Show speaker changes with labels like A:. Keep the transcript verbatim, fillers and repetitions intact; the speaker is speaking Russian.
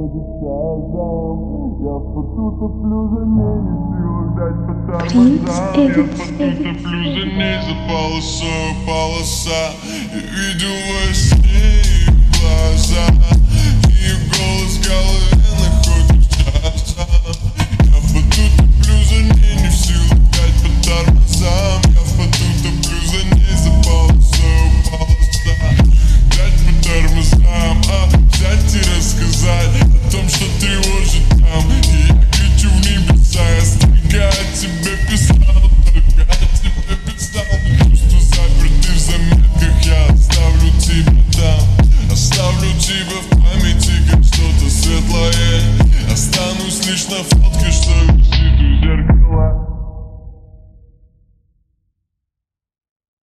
A: Я в поту топлю за ней, не в силах дать по тормозам. Я в поту топлю за ней, за полосой полоса. Я видел во сне.